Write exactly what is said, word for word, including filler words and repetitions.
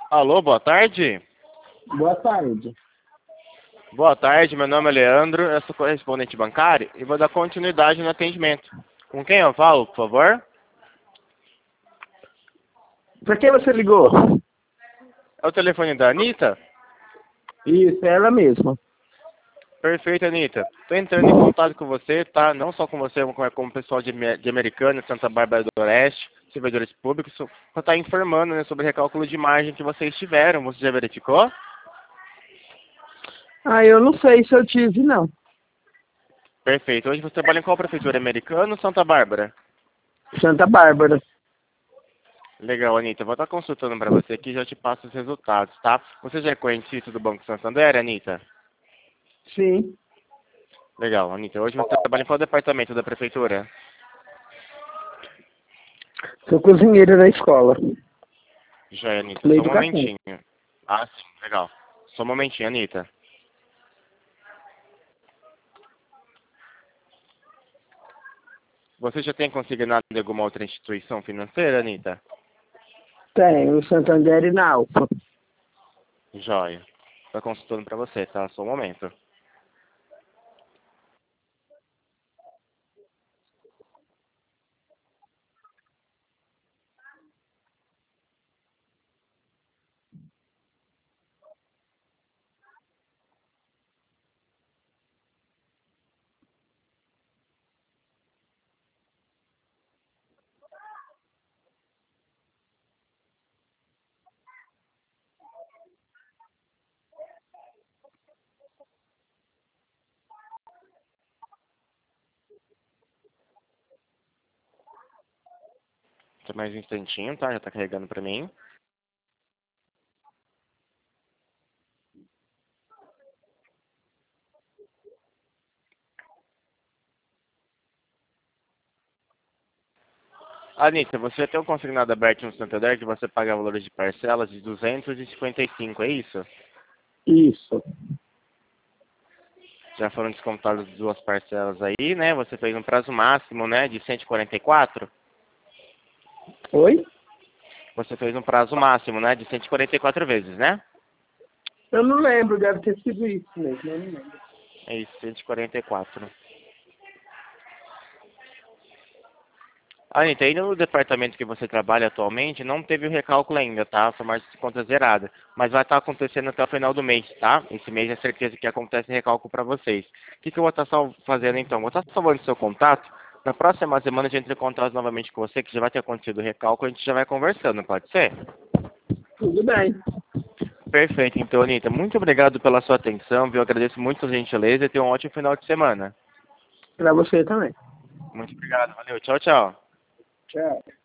Alô, boa tarde. Boa tarde. Boa tarde, meu nome é Leandro, eu sou correspondente bancário e vou dar continuidade no atendimento. Com quem eu falo, por favor? Pra que você ligou? É o telefone da Anitta? Isso, é ela mesma. Perfeito, Anitta. Tô entrando em contato com você, tá? Não só com você, como com o pessoal de, de Americana, Santa Bárbara do Oeste, servidores públicos, pra estar informando, né, sobre o recálculo de margem que vocês tiveram. Você já verificou? Ah, eu não sei se eu tive, não. Perfeito. Hoje você trabalha em qual prefeitura? Americana ou Santa Bárbara? Santa Bárbara. Legal, Anitta. Vou estar consultando para você aqui e já te passo os resultados, tá? Você já é conhecido do Banco Santander, Anitta? Sim. Legal, Anitta. Hoje você trabalha em qual departamento da prefeitura? Sou cozinheira da escola. Já é, Anitta. Na Só um educação. momentinho. Ah, sim. Legal. Só um momentinho, Anitta. Você já tem consignado em alguma outra instituição financeira, Anitta? Tenho, o Santander e na Alfa. Joia. Estou consultando para você, tá? Só um momento. Só mais um instantinho, tá? Já está carregando para mim. Anitta, você tem um consignado aberto no Santander que você paga valores de parcelas de duzentos e cinquenta e cinco, é isso? Isso. Já foram descontadas duas parcelas aí, né? Você fez um prazo máximo, né, de cento e quarenta e quatro. Oi? Você fez um prazo máximo, né, de cento e quarenta e quatro vezes, né? Eu não lembro, deve ter sido isso mesmo, eu não lembro. É isso, cento e quarenta e quatro. Anitta, ainda no departamento que você trabalha atualmente, não teve o recálculo ainda, tá? Sua margem de conta zerada. Mas vai estar acontecendo até o final do mês, tá? Esse mês é certeza que acontece recálculo para vocês. O que, que eu vou estar sal- fazendo então? Vou estar salvando seu contato. Na próxima semana a gente entra em contato novamente com você, que já vai ter acontecido o recálculo, a gente já vai conversando, pode ser? Tudo bem. Perfeito, então, Anitta. Muito obrigado pela sua atenção, viu? Eu agradeço muito a gentileza e tenha um ótimo final de semana. Pra você também. Muito obrigado, valeu. Tchau, tchau. Tchau.